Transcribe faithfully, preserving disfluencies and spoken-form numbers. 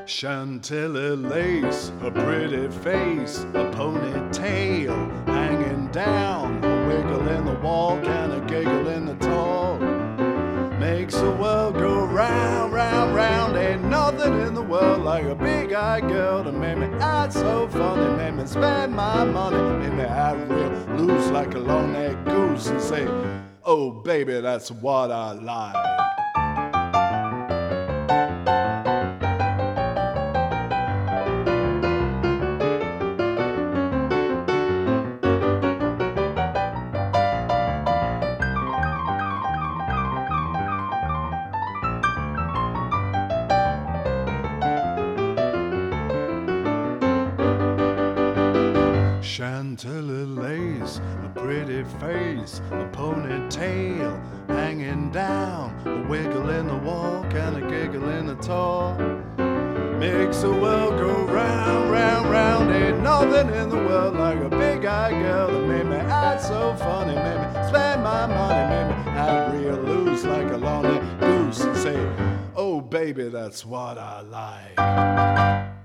Chantilly lace, a pretty face, a ponytail hanging down, a wiggle in the walk and a giggle in the talk. Makes the world go round, round, round. Ain't nothing in the world like a big-eyed girl to make me act so funny, make me spend my money, make me act real loose like a long-necked goose and say, oh baby, that's what I like. Chantilly lace, a pretty face, a ponytail hanging down, a wiggle in the walk and a giggle in the talk. Makes the world go round, round, round. Ain't nothing in the world like a big-eyed girl that made me act so funny, made me spend my money, made me act real loose like a long-necked goose and say, oh baby, that's what I like.